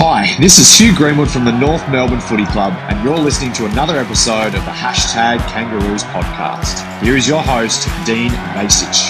Hi, this is Hugh Greenwood from the North Melbourne Footy Club, and you're listening to another episode of the Hashtag Kangaroos podcast. Here is your host, Dean Masich.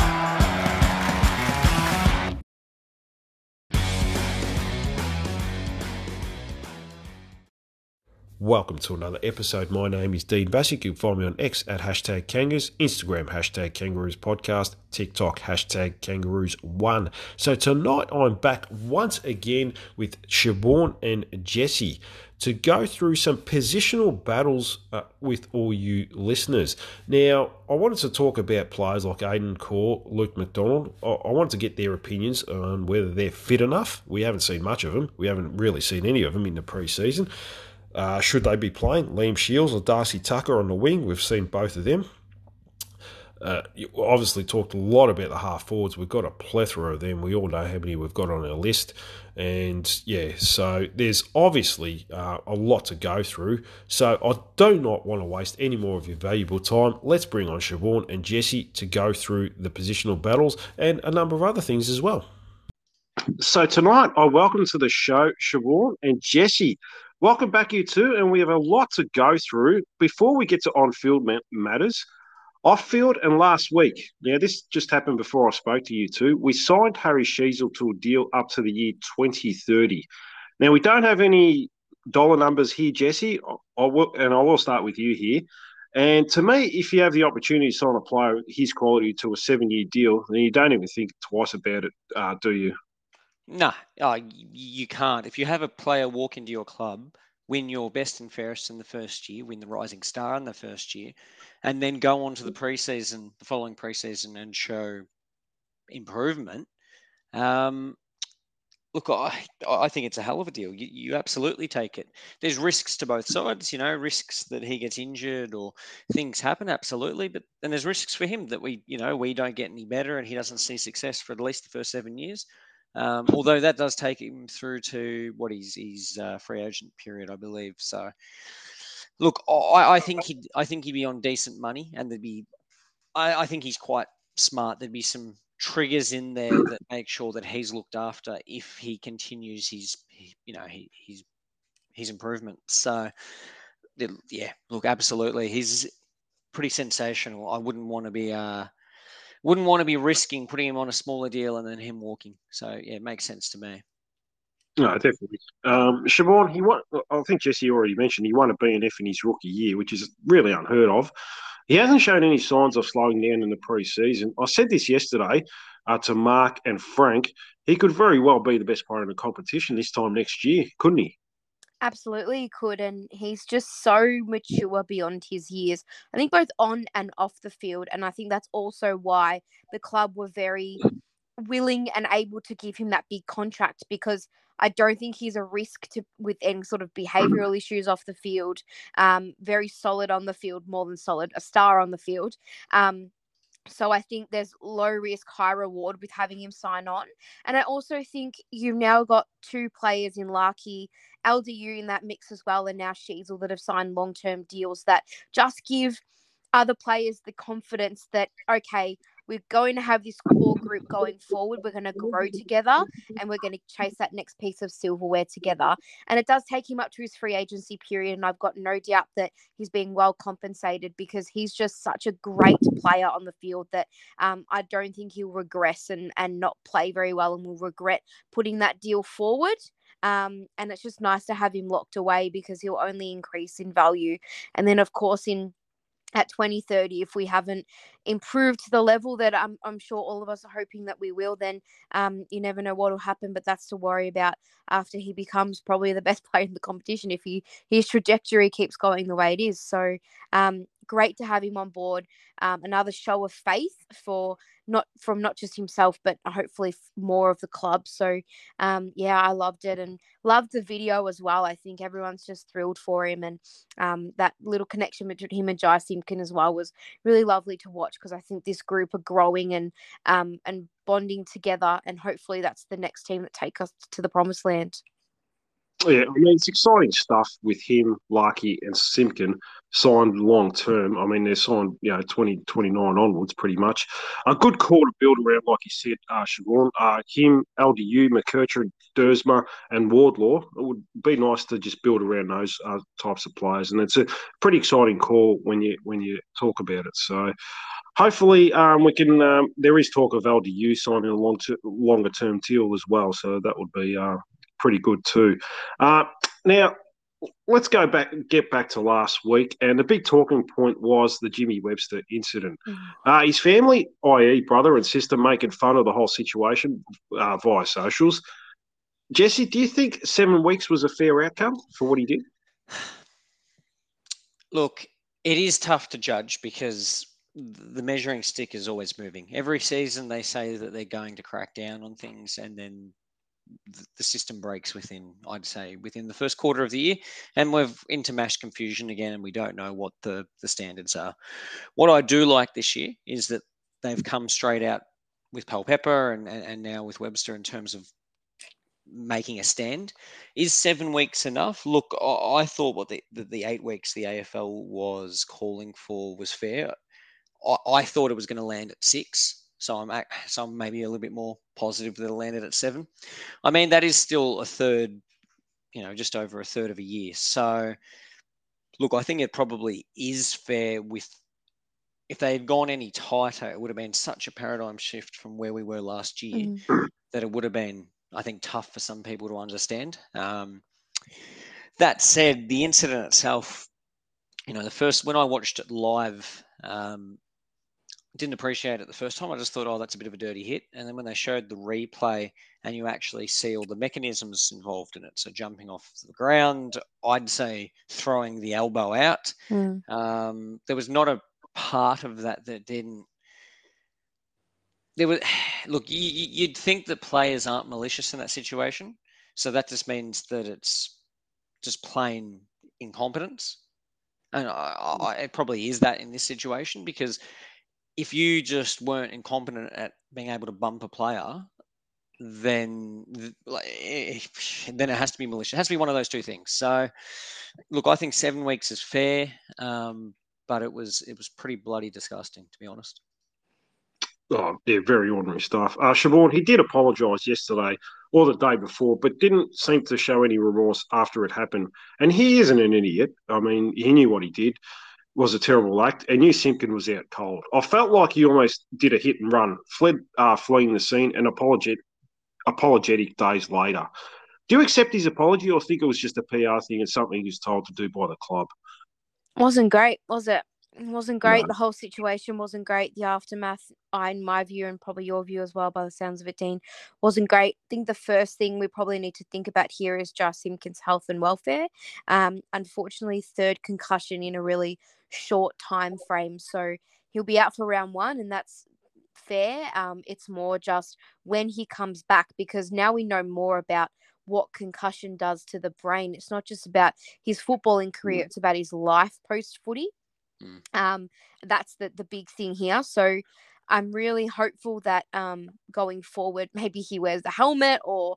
Welcome to another episode. My name is Dean Basic. You can follow me on X at Hashtag Kangaroos, Instagram Hashtag Kangaroos Podcast, TikTok Hashtag Kangaroos1. So tonight I'm back once again with Siobhan and Jesse to go through some positional battles with all you listeners. Now, I wanted to talk about players like Aidan Corr, Luke McDonald. I wanted to get their opinions on whether they're fit enough. We haven't seen much of them. We haven't really seen any of them in the pre-season. Should they be playing? Liam Shields or Darcy Tucker on the wing? We've seen both of them. You obviously talked a lot about the half forwards. We've got a plethora of them. We all know how many we've got on our list. And yeah, so there's obviously a lot to go through. So I do not want to waste any more of your valuable time. Let's bring on Siobhan and Jesse to go through the positional battles and a number of other things as well. So tonight, I welcome to the show Siobhan and Jesse. Welcome back, you two, and we have a lot to go through. Before we get to on-field matters, off-field and last week, now this just happened before I spoke to you two, we signed Harry Sheezel to a deal up to the year 2030. Now, we don't have any dollar numbers here, Jesse, I will start with you here. And to me, if you have the opportunity to sign a player of his quality to a 7-year deal, then you don't even think twice about it, do you? No, you can't. If you have a player walk into your club, win your best and fairest in the first year, win the Rising Star in the first year, and then go on to the following preseason, and show improvement. Look, I think it's a hell of a deal. You absolutely take it. There's risks to both sides, risks that he gets injured or things happen, absolutely. But then there's risks for him that we don't get any better and he doesn't see success for at least the first 7 years. Although that does take him through to what his free agent period, I believe. So, look, I think he'd be on decent money, and I think he's quite smart. There'd be some triggers in there that make sure that he's looked after if he continues his improvement. So, yeah, look, absolutely, he's pretty sensational. I wouldn't want to be risking putting him on a smaller deal and then him walking. So, yeah, it makes sense to me. No, definitely. Siobhan, I think Jesse already mentioned he won a BNF in his rookie year, which is really unheard of. He hasn't shown any signs of slowing down in the pre-season. I said this yesterday to Mark and Frank. He could very well be the best player in the competition this time next year, couldn't he? Absolutely, he could, and he's just so mature beyond his years. I think both on and off the field, and I think that's also why the club were very willing and able to give him that big contract, because I don't think he's a risk with any sort of behavioural issues off the field. Very solid on the field, more than solid, a star on the field. So I think there's low risk, high reward with having him sign on. And I also think you've now got two players in Larkey, LDU in that mix as well, and now Sheezel that have signed long-term deals that just give other players the confidence that, okay, we're going to have this core group going forward. We're going to grow together and we're going to chase that next piece of silverware together. And it does take him up to his free agency period. And I've got no doubt that he's being well compensated, because he's just such a great player on the field that I don't think he'll regress and not play very well and will regret putting that deal forward. And it's just nice to have him locked away, because he'll only increase in value. And then, of course, at 2030, if we haven't improved to the level that I'm sure all of us are hoping that we will, then you never know what will happen. But that's to worry about after he becomes probably the best player in the competition, if his trajectory keeps going the way it is. So great to have him on board. Another show of faith not just himself, but hopefully more of the club. So yeah, I loved it and loved the video as well. I think everyone's just thrilled for him, and that little connection between him and Jai Simpkin as well was really lovely to watch, because I think this group are growing and bonding together, and hopefully that's the next team that take us to the promised land. Yeah, I mean, it's exciting stuff with him, Larky, and Simpkin signed long term. I mean, they're signed, 2029 onwards, pretty much. A good core to build around, like you said, Siobhan. Him, LDU, McKercher, Dersma, and Wardlaw. It would be nice to just build around those types of players, and it's a pretty exciting call when you talk about it. So hopefully, we can. There is talk of LDU signing a longer term deal as well, so that would be pretty good too. Now, let's get back to last week, and the big talking point was the Jimmy Webster incident. His family, i.e., brother and sister, making fun of the whole situation via socials. Jesse, do you think 7 weeks was a fair outcome for what he did? Look, it is tough to judge because the measuring stick is always moving. Every season they say that they're going to crack down on things, and then the system breaks within the first quarter of the year, and we're into mass confusion again, and we don't know what the standards are. What I do like this year is that they've come straight out with Culpepper and now with Webster in terms of making a stand. Is 7 weeks enough? Look, I thought what the 8 weeks the AFL was calling for was fair. I thought it was going to land at 6. So I'm maybe a little bit more positive that it landed at 7. I mean, that is still a third, just over a third of a year. So, look, I think it probably is fair if they had gone any tighter, it would have been such a paradigm shift from where we were last year that it would have been, I think, tough for some people to understand. That said, the incident itself, when I watched it live, didn't appreciate it the first time. I just thought, oh, that's a bit of a dirty hit. And then when they showed the replay and you actually see all the mechanisms involved in it, so jumping off the ground, I'd say throwing the elbow out, there was not a part of that didn't. There was, look, you'd think that players aren't malicious in that situation. So that just means that it's just plain incompetence. And it probably is that in this situation, because if you just weren't incompetent at being able to bump a player, then it has to be malicious. It has to be one of those two things. So, look, I think 7 weeks is fair, but it was pretty bloody disgusting, to be honest. Oh, yeah, very ordinary stuff. Siobhan, he did apologise yesterday or the day before, but didn't seem to show any remorse after it happened. And he isn't an idiot. I mean, he knew what he did was a terrible act, and knew Simpkin was out cold. I felt like he almost did a hit and run, fleeing the scene, and apologetic days later. Do you accept his apology, or think it was just a PR thing and something he was told to do by the club? Wasn't great, was it? It wasn't great. No. The whole situation wasn't great. The aftermath, in my view, and probably your view as well, by the sounds of it, Dean, wasn't great. I think the first thing we probably need to think about here is Jar Simpkin's health and welfare. Unfortunately, third concussion in a really short time frame. So he'll be out for round 1, and that's fair. It's more just when he comes back, because now we know more about what concussion does to the brain. It's not just about his footballing career, it's about his life post-footy. That's the big thing here. So I'm really hopeful that going forward, maybe he wears the helmet, or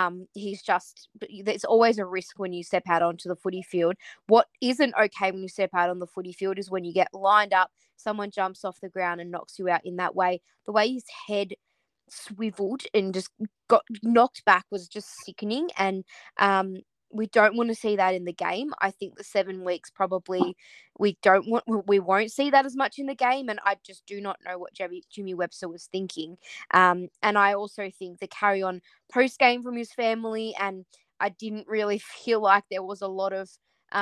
there's always a risk when you step out onto the footy field. What isn't okay when you step out on the footy field is when you get lined up, someone jumps off the ground and knocks you out in that way. The way his head swiveled and just got knocked back was just sickening, and we don't want to see that in the game. I think the 7 weeks probably we won't see that as much in the game, and I just do not know what Jimmy Webster was thinking. And I also think the carry on post game from his family, and I didn't really feel like there was a lot of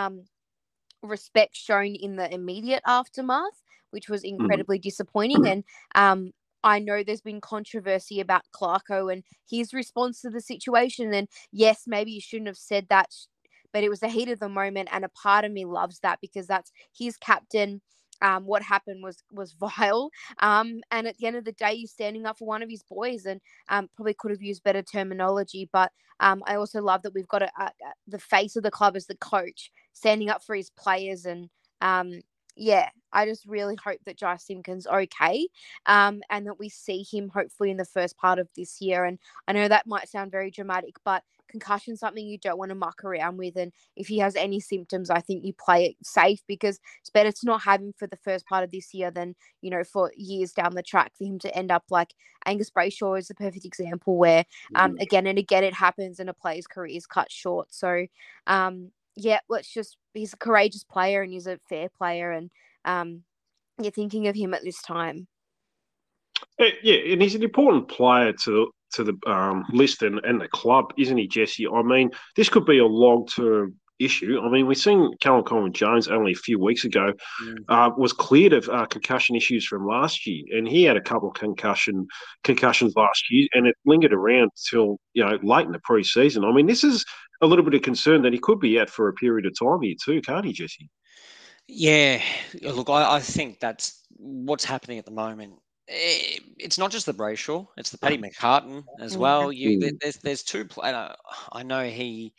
respect shown in the immediate aftermath, which was incredibly disappointing. And I know there's been controversy about Clarko and his response to the situation. And yes, maybe you shouldn't have said that, but it was the heat of the moment. And a part of me loves that because that's his captain. What happened was vile. And at the end of the day, he's standing up for one of his boys, and probably could have used better terminology. But I also love that we've got the face of the club as the coach standing up for his players. And yeah, I just really hope that Jai Simpkin's okay, and that we see him hopefully in the first part of this year. And I know that might sound very dramatic, but concussion's something you don't want to muck around with. And if he has any symptoms, I think you play it safe, because it's better to not have him for the first part of this year than, for years down the track for him to end up like Angus Brayshaw is the perfect example where again and again it happens and a player's career is cut short. So he's a courageous player and he's a fair player, and you're thinking of him at this time. Yeah, and he's an important player to the list and the club, isn't he, Jesse? I mean, this could be a long-term issue. I mean, we've seen Callum Coleman-Jones only a few weeks ago was cleared of concussion issues from last year, and he had a couple of concussions last year, and it lingered around till late in the pre-season. I mean, this is a little bit of concern that he could be out for a period of time here too, can't he, Jesse? Yeah, look, I think that's what's happening at the moment. It's not just the Brayshaw; it's the Paddy McCartan as well. There's two. I know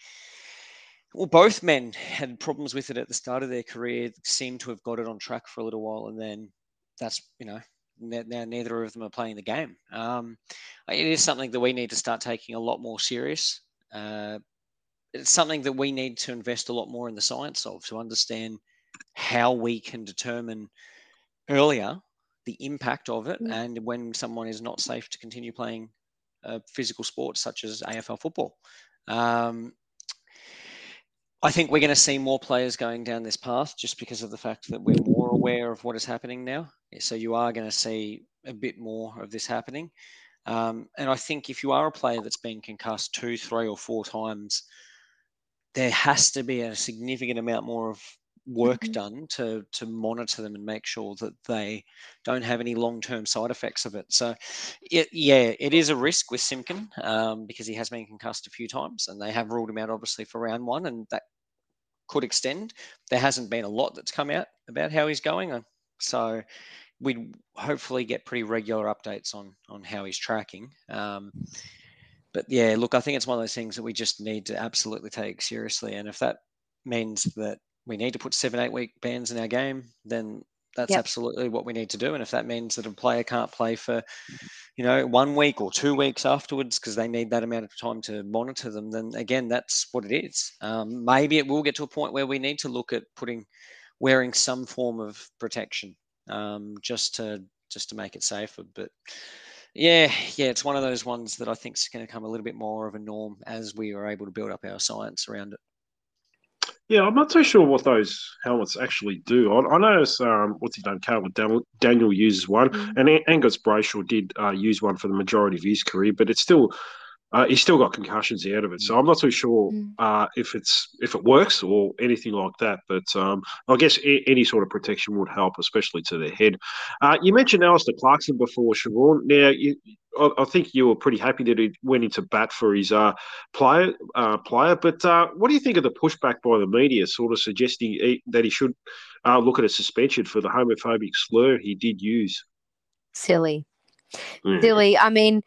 both men had problems with it at the start of their career. Seemed to have got it on track for a little while, and then that's now neither of them are playing the game. It is something that we need to start taking a lot more serious. It's something that we need to invest a lot more in the science of, to understand how we can determine earlier the impact of it and when someone is not safe to continue playing physical sports such as AFL football. I think we're going to see more players going down this path just because of the fact that we're more aware of what is happening now. So you are going to see a bit more of this happening. And I think if you are a player that's been concussed 2, 3 or 4 times, there has to be a significant amount more of work done to monitor them and make sure that they don't have any long-term side effects of it. So, it is a risk with Simpkin because he has been concussed a few times, and they have ruled him out obviously for round 1, and that could extend. There hasn't been a lot that's come out about how he's going, so we'd hopefully get pretty regular updates on how he's tracking. But yeah, look, I think it's one of those things that we just need to absolutely take seriously, and if that means that we need to put 7-8 week bans in our game, then that's absolutely what we need to do. And if that means that a player can't play for, 1 week or 2 weeks afterwards because they need that amount of time to monitor them, then again, that's what it is. Maybe it will get to a point where we need to look at wearing some form of protection just to make it safer. But yeah, it's one of those ones that I think is going to come a little bit more of a norm as we are able to build up our science around it. Yeah, I'm not too sure what those helmets actually do. I noticed, what's his name, Calvin Daniel uses one, and Angus Brayshaw did use one for the majority of his career, but it's still he's still got concussions out of it. So I'm not too sure if it works or anything like that. But I guess any sort of protection would help, especially to the head. You mentioned Alistair Clarkson before, Siobhan. Now, I think you were pretty happy that he went into bat for his player. But what do you think of the pushback by the media, sort of suggesting that he should look at a suspension for the homophobic slur he did use? Silly. I mean,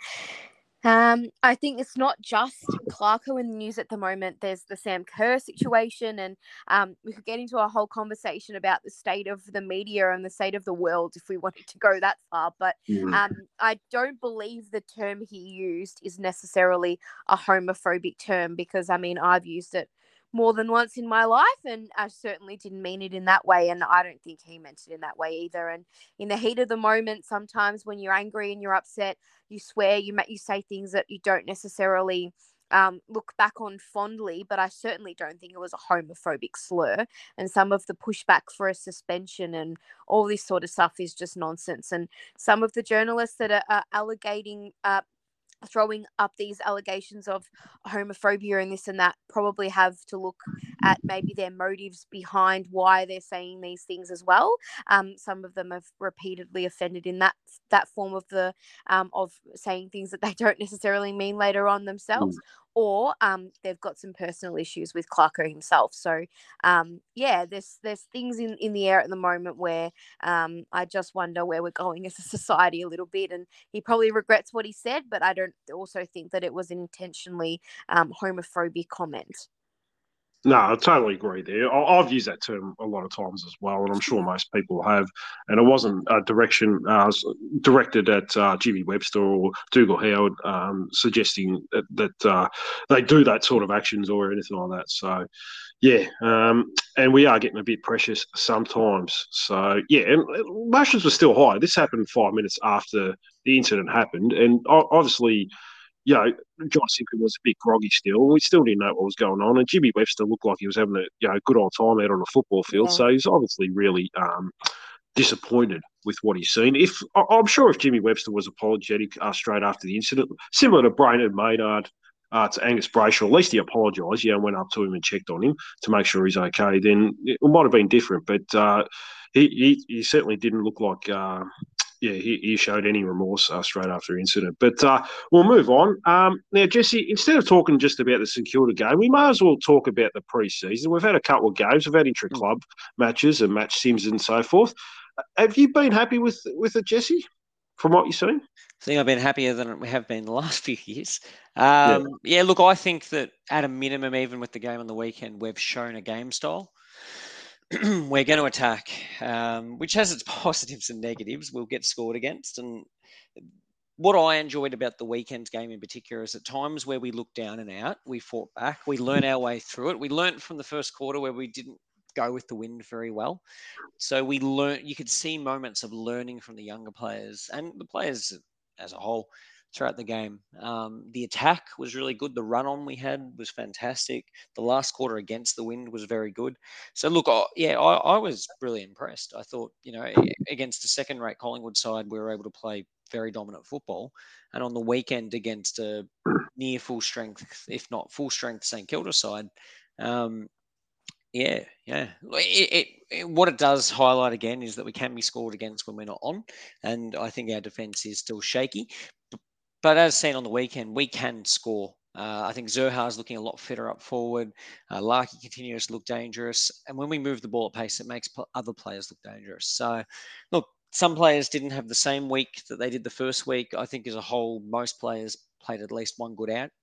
I think it's not just Clarko in the news at the moment. There's the Sam Kerr situation, and we could get into a whole conversation about the state of the media and the state of the world if we wanted to go that far. But I don't believe the term he used is necessarily a homophobic term, because, I mean, I've used it more than once in my life, and I certainly didn't mean it in that way, and I don't think he meant it in that way either. And in the heat of the moment, sometimes when you're angry and you're upset, you swear, you say things that you don't necessarily look back on fondly, but I certainly don't think it was a homophobic slur. And some of the pushback for a suspension and all this sort of stuff is just nonsense. And some of the journalists that are throwing up these allegations of homophobia and this and that probably have to look at maybe their motives behind why they're saying these things as well. Some of them have repeatedly offended in that form of of saying things that they don't necessarily mean later on themselves, or they've got some personal issues with Clarko himself. So there's things in the air at the moment where I just wonder where we're going as a society a little bit. And he probably regrets what he said, but I don't also think that it was an intentionally homophobic comment. No, I totally agree there. I've used that term a lot of times as well, and I'm sure most people have. And it wasn't a directed at Jimmy Webster or Dougal Howard suggesting that they do that sort of actions or anything like that. So, yeah, and we are getting a bit precious sometimes. So, yeah, and emotions were still high. This happened 5 minutes after the incident happened, and obviously Josh Simpson was a bit groggy still. We still didn't know what was going on. And Jimmy Webster looked like he was having a good old time out on the football field. Yeah. So he's obviously really disappointed with what he's seen. I'm sure if Jimmy Webster was apologetic straight after the incident, similar to Brainerd Maynard, to Angus Brayshaw, at least he apologised, went up to him and checked on him to make sure he's okay, then it might have been different. But he certainly didn't look like he showed any remorse straight after the incident. But we'll move on. Now, Jesse, instead of talking just about the St Kilda game, we may as well talk about the pre-season. We've had a couple of games. We've had intra-club matches and match sims and so forth. Have you been happy with it, Jesse, from what you've seen? I think I've been happier than we have been the last few years. Look, I think that at a minimum, even with the game on the weekend, we've shown a game style. We're going to attack, which has its positives and negatives. We'll get scored against. And what I enjoyed about the weekend's game in particular is at times where we looked down and out, we fought back, we learned our way through it. We learned from the first quarter where we didn't go with the wind very well. So we learned, you could see moments of learning from the younger players and the players as a whole throughout the game. The attack was really good. The run on we had was fantastic. The last quarter against the wind was very good. So look, I was really impressed. I thought, against a second-rate Collingwood side, we were able to play very dominant football. And on the weekend against a near full strength, if not full strength St Kilda side, what it does highlight again is that we can be scored against when we're not on. And I think our defence is still shaky. But as seen on the weekend, we can score. I think Zurhaar's looking a lot fitter up forward. Larkey continues to look dangerous. And when we move the ball at pace, it makes other players look dangerous. So, look, some players didn't have the same week that they did the first week. I think as a whole, most players played at least one good out.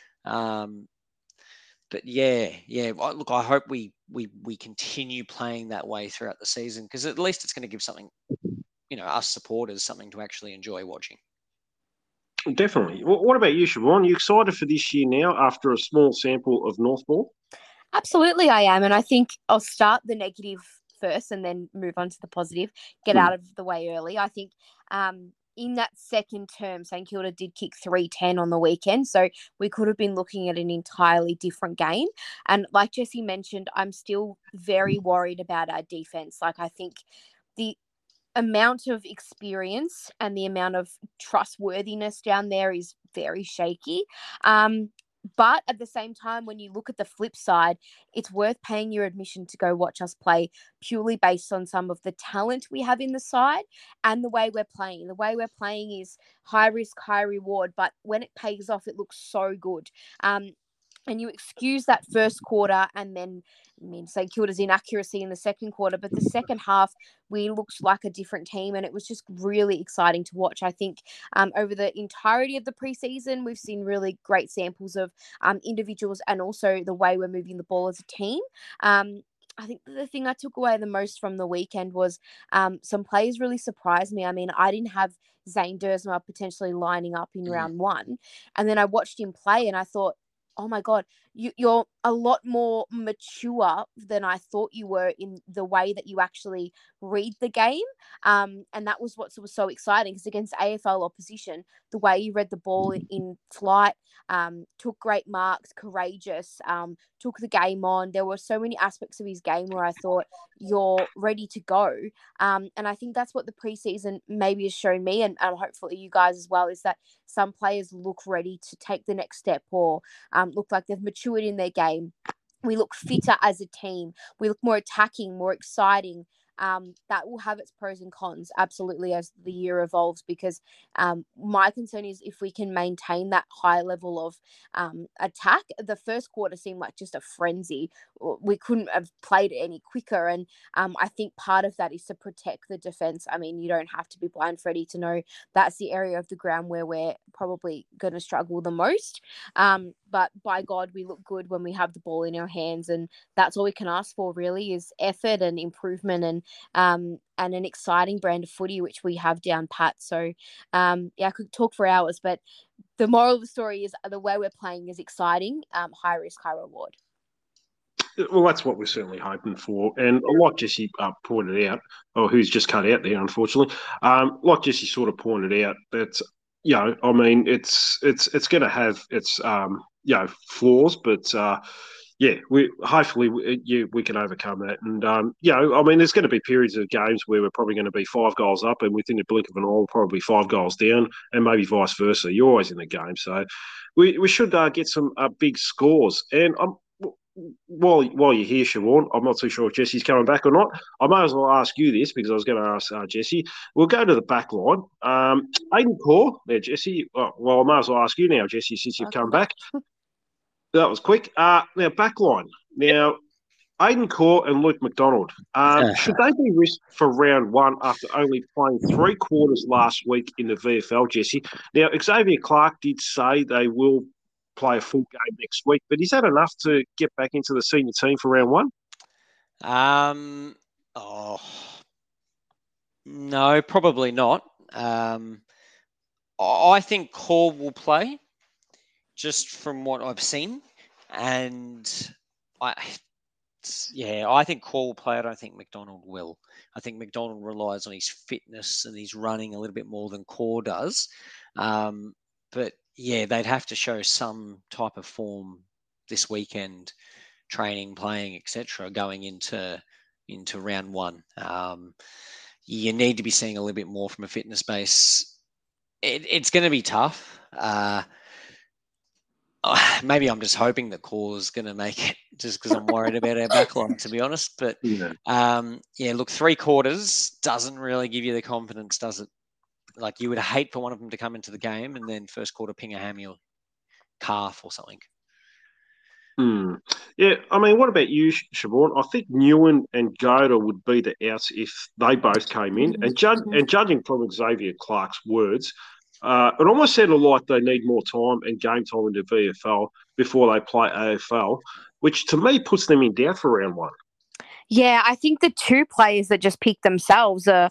But look, I hope we continue playing that way throughout the season because at least it's going to give something, us supporters something to actually enjoy watching. Definitely. What about you, Siobhan? You excited for this year now after a small sample of North Ball? Absolutely, I am. And I think I'll start the negative first and then move on to the positive, get out of the way early. I think in that second term, St Kilda did kick 310 on the weekend. So we could have been looking at an entirely different game. And like Jesse mentioned, I'm still very worried about our defense. Like, I think the amount of experience and the amount of trustworthiness down there is very shaky. But at the same time, when you look at the flip side, it's worth paying your admission to go watch us play purely based on some of the talent we have in the side and the way we're playing. The way we're playing is high risk, high reward, but when it pays off, it looks so good. And you excuse that first quarter and then, St Kilda's inaccuracy in the second quarter, but the second half, we looked like a different team and it was just really exciting to watch. I think over the entirety of the preseason, we've seen really great samples of individuals and also the way we're moving the ball as a team. I think the thing I took away the most from the weekend was some players really surprised me. I mean, I didn't have Zane Dersma potentially lining up in round one. And then I watched him play and I thought, oh my God, you're a lot more mature than I thought you were in the way that you actually read the game. And that was what was so exciting because against AFL opposition, the way you read the ball in flight, took great marks, courageous, took the game on. There were so many aspects of his game where I thought you're ready to go. And I think that's what the preseason maybe has shown me and hopefully you guys as well, is that some players look ready to take the next step or look like they've matured in their game. We look fitter as a team. We look more attacking, more exciting. that will have its pros and cons, absolutely, as the year evolves, because my concern is if we can maintain that high level of attack. The first quarter seemed like just a frenzy. We couldn't have played it any quicker, and I think part of that is to protect the defense. I mean, you don't have to be blind, Freddie, to know that's the area of the ground where we're probably going to struggle the most. But by God, we look good when we have the ball in our hands, and that's all we can ask for, really, is effort and improvement, and an exciting brand of footy, which we have down pat. So, I could talk for hours, but the moral of the story is the way we're playing is exciting, high risk, high reward. Well, that's what we're certainly hoping for. And like Jesse pointed out, or who's just cut out there, unfortunately, like Jesse sort of pointed out, that, I mean, it's going to have its, flaws, but we hopefully we can overcome that. And I mean, there's going to be periods of games where we're probably going to be 5 goals up, and within the blink of an eye, we'll probably 5 goals down, and maybe vice versa. You're always in the game, so we should get some big scores. And while you're here, Siobhan, I'm not too sure if Jesse's coming back or not. I may as well ask you this, because I was going to ask Jesse. We'll go to the back line. Aidan Corr, there, Jesse. Well, I may as well ask you now, Jesse, since you've come back. That was quick. Now, back line. Now, Aidan Corr and Luke McDonald. Should they be risked for round one after only playing 3 quarters last week in the VFL, Jesse? Now, Xavier Clark did say they will play a full game next week, but is that enough to get back into the senior team for round one? No, probably not. I think Corr will play, just from what I've seen, and I think Corr will play. I don't think McDonald will. I think McDonald relies on his fitness and his running a little bit more than Corr does. But yeah, they'd have to show some type of form this weekend, training, playing, etc., going into round one. You need to be seeing a little bit more from a fitness base. It's going to be tough. Maybe I'm just hoping that Corr's going to make it, just because I'm worried about our backline, to be honest. But look, 3 quarters doesn't really give you the confidence, does it? Like, you would hate for one of them to come into the game and then first quarter ping a hammy or calf or something. Yeah, I mean, what about you, Siobhan? I think Newen and Goda would be the outs if they both came in. And judging from Xavier Clark's words, it almost sounded like they need more time and game time in the VFL before they play AFL, which to me puts them in doubt for round one. Yeah, I think the 2 players that just picked themselves are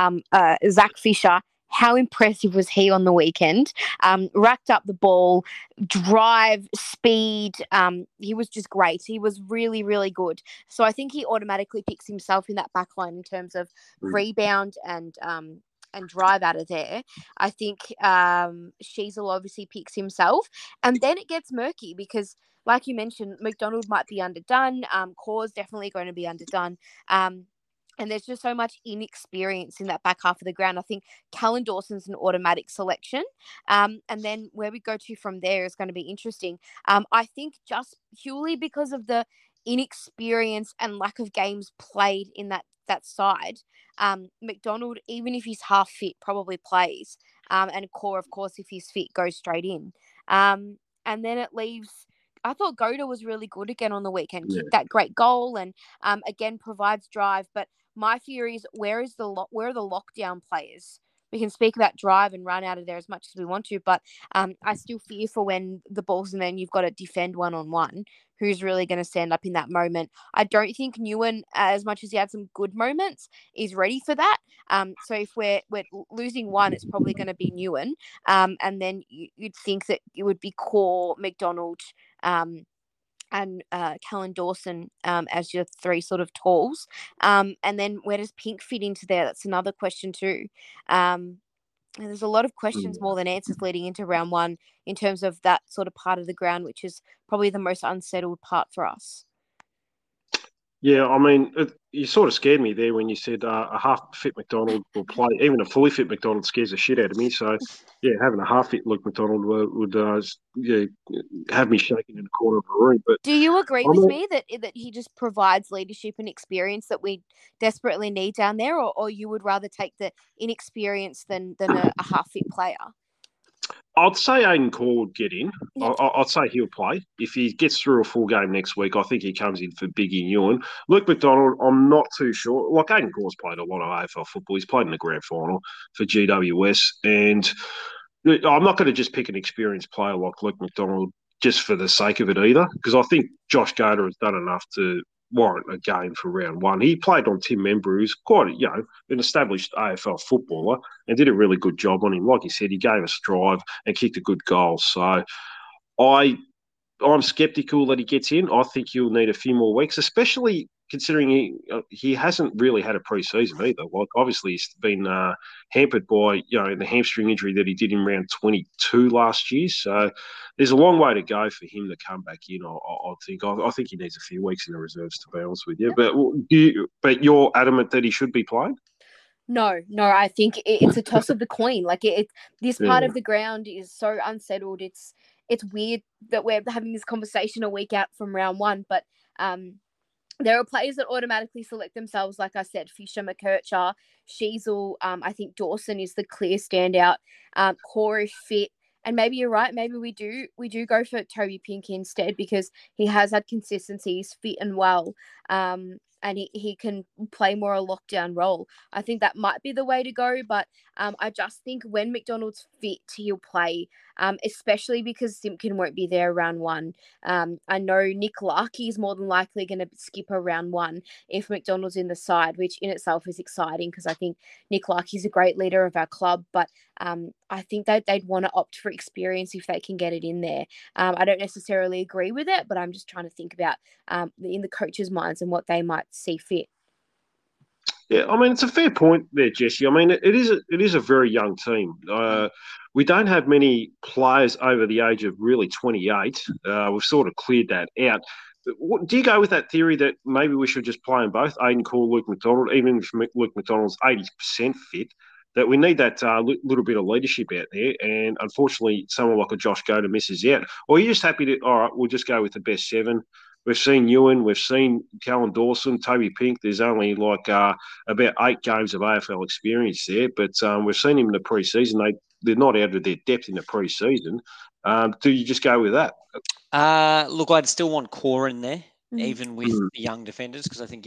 Zach Fisher. How impressive was he on the weekend? Racked up the ball, drive, speed. He was just great. He was really, really good. So I think he automatically picks himself in that back line in terms of rebound and drive out of there. I think Sheasel obviously picks himself. And then it gets murky because, like you mentioned, McDonald might be underdone. Corr's definitely going to be underdone. And there's just so much inexperience in that back half of the ground. I think Callan Dawson's an automatic selection. And then where we go to from there is going to be interesting. I think just purely because of the inexperience and lack of games played in that side, McDonald, even if he's half fit, probably plays. And Corr, of course, if he's fit, goes straight in. And then it leaves... I thought Goda was really good again on the weekend. Kicked that great goal and again provides drive. But my fear is where are the lockdown players? We can speak about drive and run out of there as much as we want to, but I still fear for when the ball's in there and you've got to defend 1-on-1. Who's really going to stand up in that moment? I don't think Newen, as much as he had some good moments, is ready for that. So if we're losing one, it's probably going to be Newen. And then you'd think that it would be Corr, McDonald, and Callan Dawson as your 3 sort of talls. And then where does Pink fit into there? That's another question too. And there's a lot of questions more than answers leading into round one in terms of that sort of part of the ground, which is probably the most unsettled part for us. Yeah, I mean, you sort of scared me there when you said a half-fit McDonald will play. Even a fully fit McDonald scares the shit out of me. So, yeah, having a half-fit Luke McDonald would yeah, have me shaking in the corner of the room. But Do you agree I with mean, me that he just provides leadership and experience that we desperately need down there, or you would rather take the inexperience than a half fit player? I'd say Aiden Core would get in. Yep. I'd say he'll play. If he gets through a full game next week, I think he comes in for Biggie Ewan. Luke McDonald, I'm not too sure. Like, Aiden Core's played a lot of AFL football. He's played in the grand final for GWS. And I'm not going to just pick an experienced player like Luke McDonald just for the sake of it either, because I think Josh Gator has done enough to warrant a game for round one. He played on Tim Membrew, who's quite, an established AFL footballer, and did a really good job on him. Like you said, he gave us drive and kicked a good goal. So I I'm sceptical that he gets in. I think he'll need a few more weeks, especially considering he hasn't really had a pre-season either. Like, obviously, he's been hampered by the hamstring injury that he did in round 22 last year. So there's a long way to go for him to come back in. I think. I think he needs a few weeks in the reserves, to be honest with you. But you're adamant that he should be playing. No, I think it's a toss of the coin. Like this part Yeah. of the ground is so unsettled. It's weird that we're having this conversation a week out from round one, but there are players that automatically select themselves. Like I said, Fisher, McKercher, Sheasel. I think Dawson is the clear standout. Corey fit. And maybe you're right. Maybe we do go for Toby Pink instead because he has had consistency. He's fit and well. And he can play more a lockdown role. I think that might be the way to go. But I just think when McDonald's fit, he'll play, especially because Simpkin won't be there round one. I know Nick Larkey is more than likely going to skip around one if McDonald's in the side, which in itself is exciting because I think Nick Larkey is a great leader of our club. But I think that they'd want to opt for experience if they can get it in there. I don't necessarily agree with it, but I'm just trying to think about in the coaches' minds and what they might see fit. Yeah, I mean, it's a fair point there, Jesse. I mean, it is a very young team. We don't have many players over the age of really 28. We've sort of cleared that out. Do you go with that theory that maybe we should just play them both, Aiden Cole, Luke McDonald, even if Luke McDonald's 80% fit, that we need that little bit of leadership out there, and unfortunately, someone like a Josh Goda misses out? Or are you just happy to, all right, we'll just go with the best seven? We've seen Ewan, we've seen Callan Dawson, Toby Pink. There's only like about 8 games of AFL experience there, but we've seen him in the pre-season. They're not out of their depth in the pre-season. Do you just go with that? Look, I'd still want core in there, even with the young defenders, because I think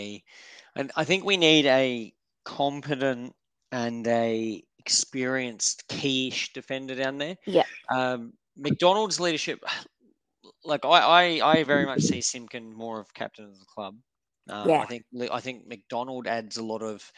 we need a competent and a experienced key-ish defender down there. Yeah. McDonald's leadership, like I very much see Simpkin more of captain of the club. Yeah. I think McDonald adds a lot of.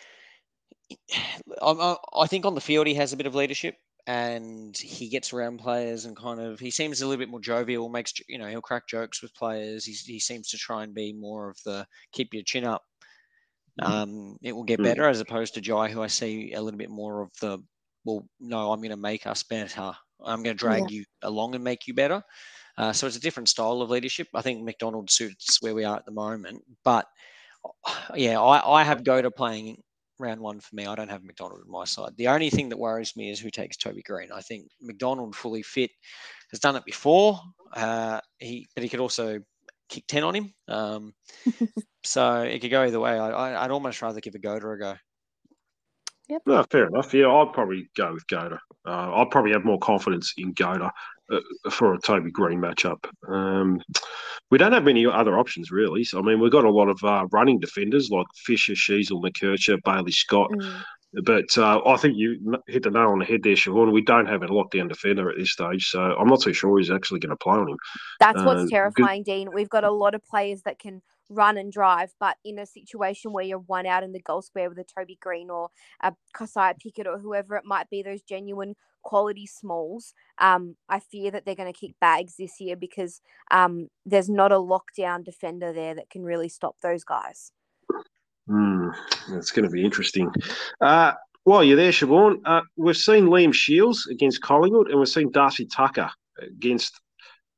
I think on the field he has a bit of leadership, and he gets around players and he seems a little bit more jovial. He'll crack jokes with players. He seems to try and be more of the keep your chin up. It will get better, as opposed to Jai, who I see a little bit more of the, well, no, I'm going to make us better. I'm going to drag you along and make you better. So it's a different style of leadership. I think McDonald suits where we are at the moment. But, yeah, I have Goda playing round one for me. I don't have McDonald on my side. The only thing that worries me is who takes Toby Green. I think McDonald, fully fit, has done it before. But he could also kick 10 on him. So it could go either way. I'd almost rather give a Goda a go. Yep. No, fair enough. Yeah, I'd probably go with Goda. I'd probably have more confidence in Goda for a Toby Green matchup. We don't have many other options, really. So, I mean, we've got a lot of running defenders like Fisher, Sheasel, McKercher, Bailey Scott. But I think you hit the nail on the head there, Siobhan. We don't have a lockdown defender at this stage, so I'm not too sure he's actually going to play on him. That's what's terrifying, Dean. We've got a lot of players that can run and drive, but in a situation where you're one out in the goal square with a Toby Green or a Kasiah Pickett or whoever it might be, those genuine quality smalls, I fear that they're going to kick bags this year because there's not a lockdown defender there that can really stop those guys. It's going to be interesting. While you're there, Siobhan, we've seen Liam Shields against Collingwood and we've seen Darcy Tucker against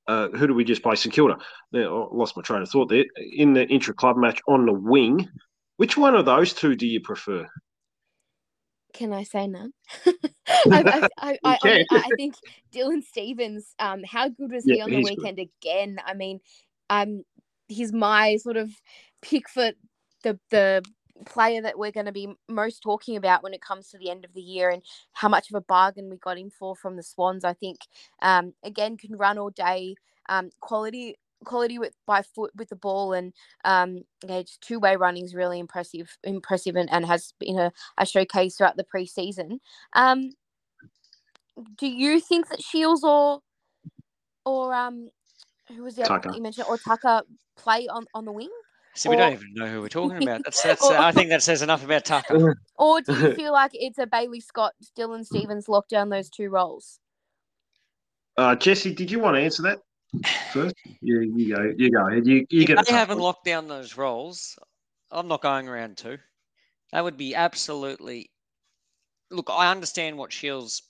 who do we just play? St Kilda. Now, I lost my train of thought there. In the intra-club match on the wing, which one of those two do you prefer? Can I say none? You can. I think Dylan Stevens. How good was he on the he's weekend again? I mean, he's my sort of pick for the player that we're going to be most talking about when it comes to the end of the year, and how much of a bargain we got him for from the Swans. I think again can run all day. Quality by foot with the ball, and just two-way running is really impressive and has been a showcase throughout the preseason. Do you think that Shields or who was the other one that you mentioned, or Tucker play on the wing? So we don't even know who we're talking about. That's. I think that says enough about Tucker. Or do you feel like it's a Bailey Scott, Dylan Stevens lock down those two roles? Jesse, did you want to answer that first? Yeah, you go. You go ahead. You get. If they haven't locked down those roles, I'm not going around two. That would be absolutely. Look, I understand what Shields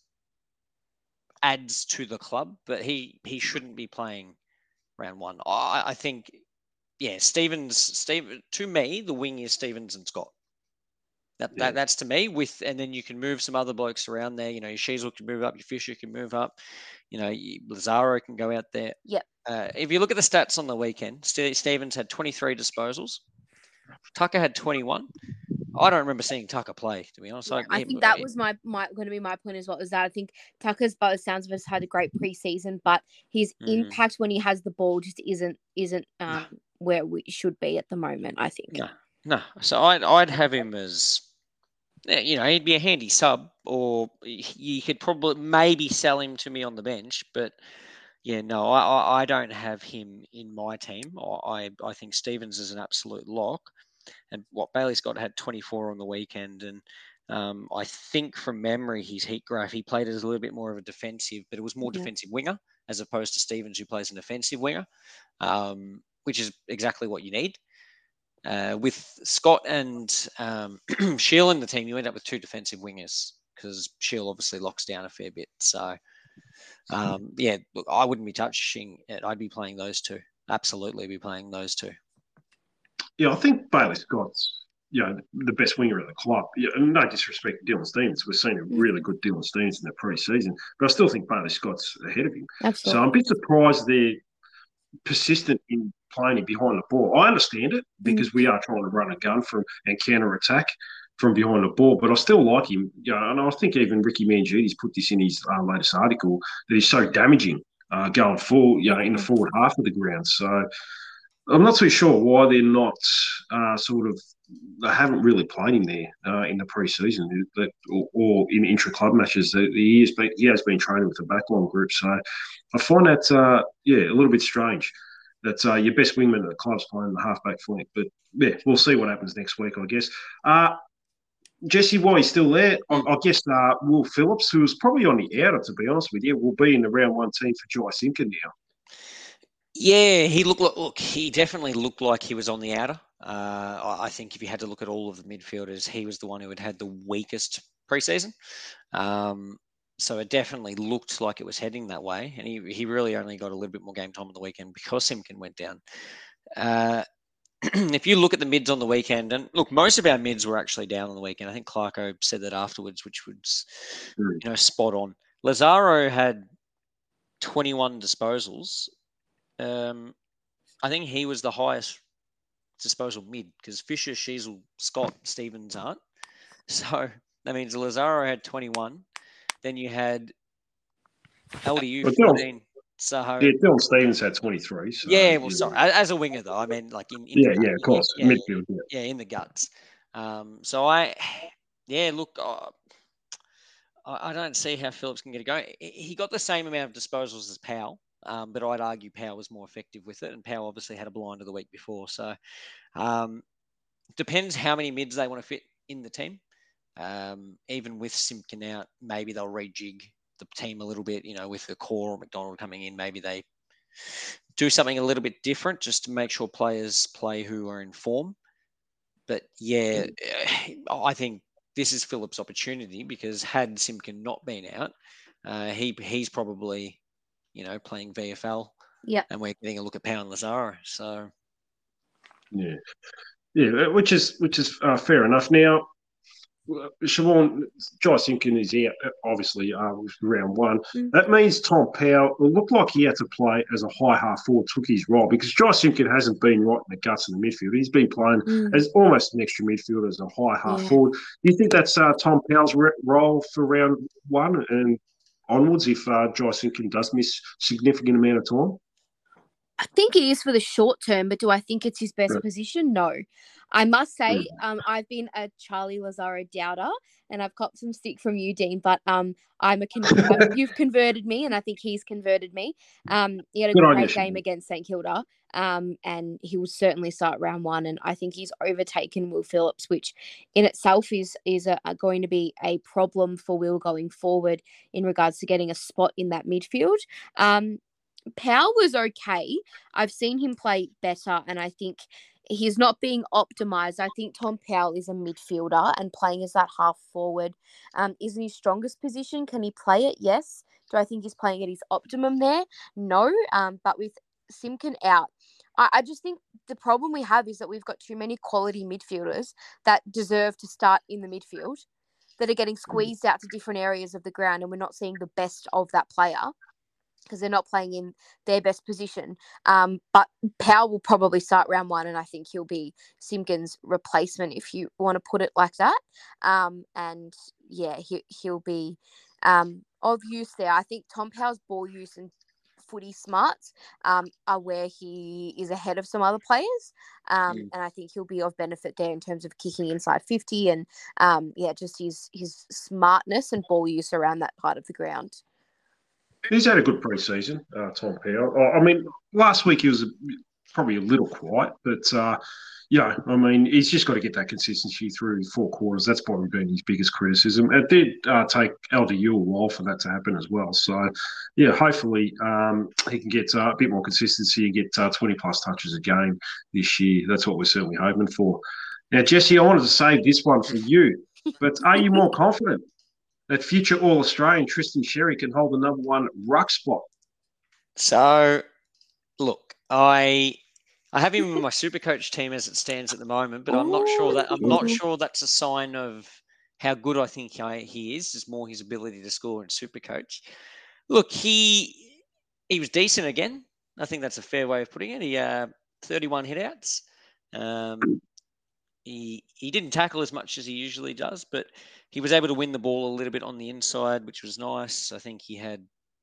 adds to the club, but he shouldn't be playing round one. I think, yeah, Stevens. To me, the wing is Stevens and Scott. That's to me. And then you can move some other blokes around there. You know, your Sheasel can move up, your Fisher can move up. You know, Lazaro can go out there. Yep. If you look at the stats on the weekend, Stevens had 23 disposals. Tucker had 21. I don't remember seeing Tucker play, to be honest. Yeah, I think that was my going to be my point as well. Is that I think Tucker's, by the sounds of us, had a great preseason, but his impact when he has the ball just isn't where we should be at the moment. I think. No. So I'd have him as, you know, he'd be a handy sub, or you could probably maybe sell him to me on the bench, but yeah, no, I don't have him in my team. I think Stevens is an absolute lock. And what Bailey Scott had 24 on the weekend, and I think from memory his heat graph, he played as a little bit more of a defensive, but it was more defensive winger as opposed to Stevens, who plays an offensive winger, which is exactly what you need. With Scott and Shiel in the team, you end up with two defensive wingers because Shiel obviously locks down a fair bit. So, look, I wouldn't be touching it. I'd be playing those two. Absolutely be playing those two. Yeah, I think Bailey Scott's, you know, the best winger at the club. Yeah, no disrespect to Dylan Stevens. We've seen a really good Dylan Stevens in the pre-season, but I still think Bailey Scott's ahead of him. Absolutely. So I'm a bit surprised they're persistent in playing him behind the ball. I understand it because we are trying to run a gun and counter-attack from behind the ball, but I still like him. You know, and I think even Ricky Mangiati's put this in his latest article that he's so damaging going forward, you know, in the forward half of the ground. So I'm not too sure why they're not they haven't really played him there in the pre-season or in intra-club matches. He has been training with the backline group. So I find that, a little bit strange that your best wingman at the club's playing the halfback flank. But, yeah, we'll see what happens next week, I guess. Jesse, while he's still there, I guess Will Phillips, who was probably on the outer, to be honest with you, will be in the round one team for Jai Simpkin now. Yeah, he definitely looked like he was on the outer. I think if you had to look at all of the midfielders, he was the one who had the weakest preseason. So it definitely looked like it was heading that way. And he really only got a little bit more game time on the weekend because Simpkin went down. If you look at the mids on the weekend, and look, most of our mids were actually down on the weekend. I think Clarko said that afterwards, which was, spot on. Lazaro had 21 disposals. I think he was the highest disposal mid because Fisher, Sheasel, Scott, Stevens aren't. So that means Lazaro had 21. Then you had LDU 14. So Dylan Stevens had 23. So, sorry. As a winger, though, I mean, like in of course, midfield. Yeah, in the guts. I don't see how Phillips can get it going. He got the same amount of disposals as Powell. But I'd argue Powell was more effective with it, and Powell obviously had a blinder the week before. So depends how many mids they want to fit in the team. Even with Simpkin out, maybe they'll rejig the team a little bit, with the core or McDonald coming in. Maybe they do something a little bit different just to make sure players play who are in form. But, yeah, I think this is Phillips' opportunity because had Simpkin not been out, he's probably – playing VFL Yeah. And we're getting a look at Powell and Lazaro. So Yeah, which is fair enough. Now, Siobhan, Josh Simpkin is out, obviously, with round one. Mm. That means Tom Powell, it looked like he had to play as a high half forward, took his role, because Josh Simpkin hasn't been right in the guts in the midfield. He's been playing as almost an extra midfielder, as a high half forward. Do you think that's Tom Powell's role for round one and onwards if Josh Simpkin does miss significant amount of time? I think it is for the short term, but do I think it's his best position? No. I must say, I've been a Charlie Lazaro doubter, and I've copped some stick from you, Dean. But you've converted me, and I think he's converted me. He had a great game against St Kilda, and he will certainly start round one. And I think he's overtaken Will Phillips, which in itself is going to be a problem for Will going forward in regards to getting a spot in that midfield. Powell was okay. I've seen him play better, and I think he's not being optimised. I think Tom Powell is a midfielder, and playing as that half forward isn't his strongest position. Can he play it? Yes. Do I think he's playing at his optimum there? No. But with Simpkin out, I just think the problem we have is that we've got too many quality midfielders that deserve to start in the midfield that are getting squeezed out to different areas of the ground, and we're not seeing the best of that player because they're not playing in their best position. But Powell will probably start round one, and I think he'll be Simpkin's replacement, if you want to put it like that. And yeah, he'll be of use there. I think Tom Powell's ball use and footy smarts are where he is ahead of some other players. And I think he'll be of benefit there in terms of kicking inside 50 and just his smartness and ball use around that part of the ground. He's had a good pre-season, Tom Powell. I mean, last week he was probably a little quiet, but, he's just got to get that consistency through 4 quarters. That's probably been his biggest criticism. It did take LDU a while for that to happen as well. So, hopefully he can get a bit more consistency and get 20-plus touches a game this year. That's what we're certainly hoping for. Now, Jesse, I wanted to save this one for you, but are you more confident that future All-Australian Tristan Sherry can hold the number 1 ruck spot? So, look, I have him in my Supercoach team as it stands at the moment, but I'm not sure that's a sign of how good I think he is. It's more his ability to score in Supercoach. Look, he was decent again. I think that's a fair way of putting it. He 31 hitouts. He didn't tackle as much as he usually does, but he was able to win the ball a little bit on the inside, which was nice. I think he had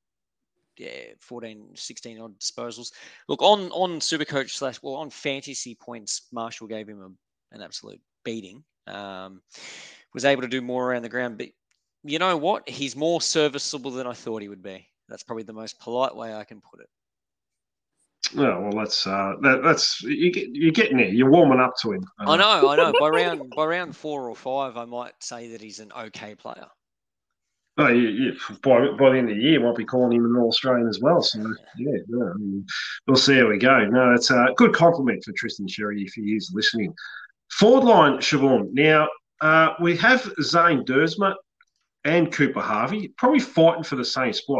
14, 16 odd disposals. Look, on Supercoach on fantasy points, Marshall gave him an absolute beating. Was able to do more around the ground, but you know what? He's more serviceable than I thought he would be. That's probably the most polite way I can put it. Oh, well, that's you're getting there. You're warming up to him. I know. By round 4 or 5, I might say that he's an okay player. Oh, yeah. By the end of the year, might be calling him an All-Australian as well. So, we'll see how we go. No, it's a good compliment for Tristan Sherry if he is listening. Forward line, Siobhan. Now, we have Zane Duursma and Cooper Harvey probably fighting for the same spot.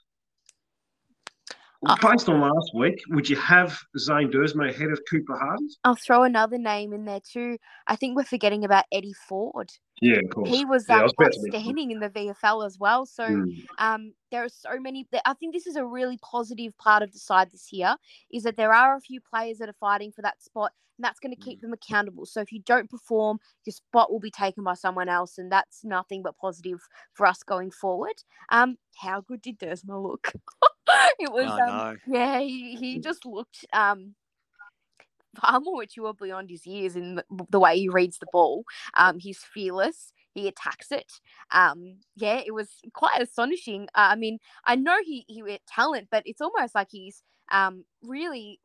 Based on last week, would you have Zane Duursma ahead of Cooper Harvey? I'll throw another name in there too. I think we're forgetting about Eddie Ford. Yeah, of course. He was outstanding in the VFL as well. So there are so many. I think this is a really positive part of the side this year is that there are a few players that are fighting for that spot, and that's going to keep them accountable. So if you don't perform, your spot will be taken by someone else, and that's nothing but positive for us going forward. How good did Duursma look? It was, he just looked far more mature beyond his years in the way he reads the ball. He's fearless. He attacks it. It was quite astonishing. I mean, I know he had talent, but it's almost like he's really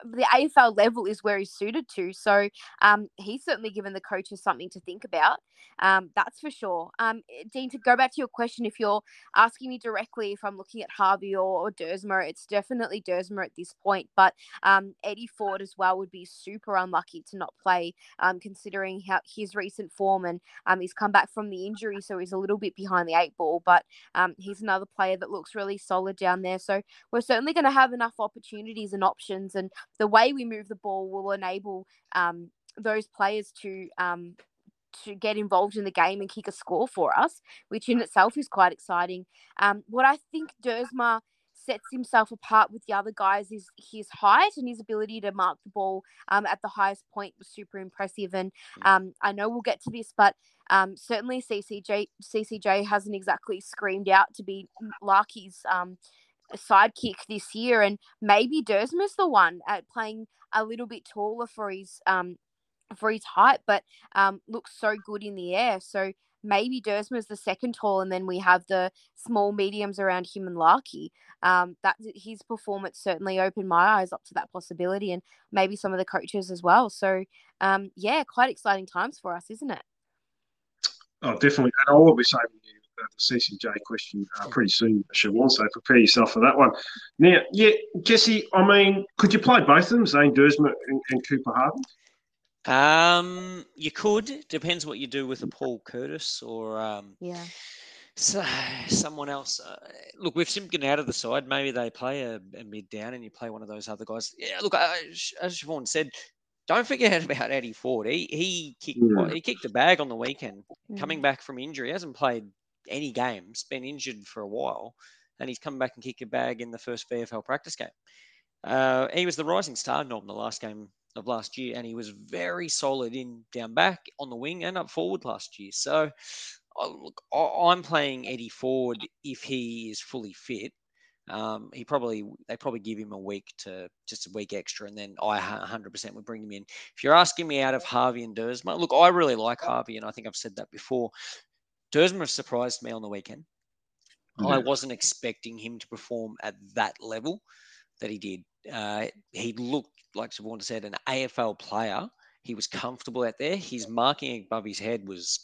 the AFL level is where he's suited to. So he's certainly given the coaches something to think about. That's for sure. Dean, to go back to your question, if you're asking me directly if I'm looking at Harvey or Dersma, it's definitely Dersma at this point. But Eddie Ford as well would be super unlucky to not play, considering his recent form, and he's come back from the injury, so he's a little bit behind the 8 ball. But he's another player that looks really solid down there. So we're certainly going to have enough opportunities and options, and the way we move the ball will enable those players to get involved in the game and kick a score for us, which in itself is quite exciting. What I think Dersma sets himself apart with the other guys is his height, and his ability to mark the ball at the highest point was super impressive. And I know we'll get to this, but certainly CCJ hasn't exactly screamed out to be Larky's sidekick this year, and maybe Dersma's the one at playing a little bit taller for his height, but looks so good in the air. So maybe Dersma's the second tall, and then we have the small mediums around him and Larky. That his performance certainly opened my eyes up to that possibility, and maybe some of the coaches as well. So yeah, quite exciting times for us, isn't it? Oh, definitely. And I will be saving you the CCJ question pretty soon, Siobhan, so prepare yourself for that one. Now, yeah, Jesse, I mean, could you play both of them, Zane Dersma and Cooper Harvey? You could. Depends what you do with a Paul Curtis or someone else. Look, with Simpkin out of the side, maybe they play a mid down and you play one of those other guys. Yeah, look, as Siobhan said, don't forget about Eddie Ford. He kicked a bag on the weekend, coming back from injury. He hasn't played any games, been injured for a while, and he's come back and kicked a bag in the first VFL practice game. He was the rising star knob in the last game of last year, and he was very solid in down back, on the wing, and up forward last year. So, look, I'm playing Eddie Ford if he is fully fit. They probably give him a week extra, and then I 100% would bring him in. If you're asking me out of Harvey and Dersma, look, I really like Harvey, and I think I've said that before. Dersma surprised me on the weekend. Yeah. I wasn't expecting him to perform at that level that he did. He looked, like Siobhan said, an AFL player. He was comfortable out there. His marking above his head was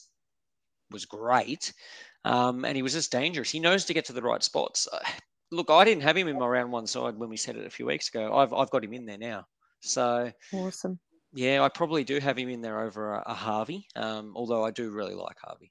great. And he was just dangerous. He knows to get to the right spots. Look, I didn't have him in my round one side when we said it a few weeks ago. I've got him in there now. So awesome. Yeah, I probably do have him in there over a Harvey, although I do really like Harvey.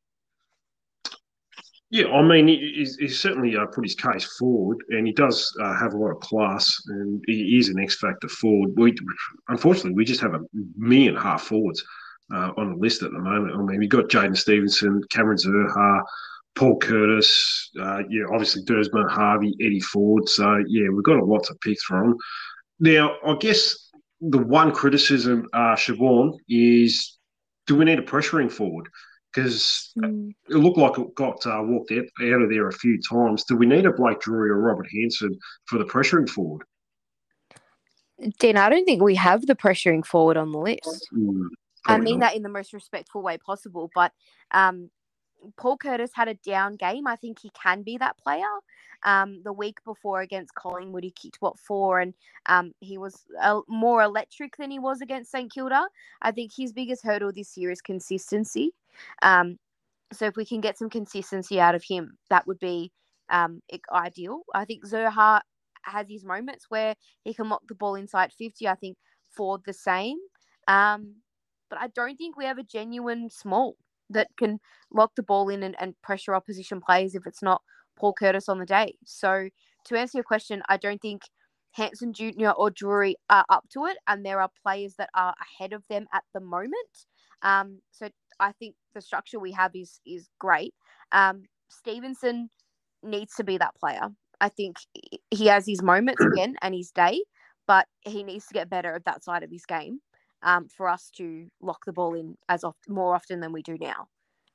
Yeah, I mean, he's certainly put his case forward, and he does have a lot of class, and he is an X-factor forward. Unfortunately, we just have 1.5 million half forwards on the list at the moment. I mean, we've got Jaden Stevenson, Cameron Zurhaar, Paul Curtis, obviously Dersma, Harvey, Eddie Ford. So, yeah, we've got a lot to pick from. Now, I guess the one criticism, Siobhan, is do we need a pressuring forward? Because it looked like it got walked out of there a few times. Do we need a Blake Drury or Robert Hansen for the pressuring forward? Dean, I don't think we have the pressuring forward on the list. I mean that in the most respectful way possible. But Paul Curtis had a down game. I think he can be that player. The week before against Collingwood, he kicked 4, and he was more electric than he was against St Kilda. I think his biggest hurdle this year is consistency. So if we can get some consistency out of him, that would be ideal. I think Zurhaar has his moments where he can lock the ball inside 50. I think Ford the same. But I don't think we have a genuine small that can lock the ball in and pressure opposition players if it's not Paul Curtis on the day. So to answer your question, I don't think Hansen Jr. or Drury are up to it, and there are players that are ahead of them at the moment. So I think the structure we have is great. Stevenson needs to be that player. I think he has his moments again and his day, but he needs to get better at that side of his game for us to lock the ball in more often than we do now.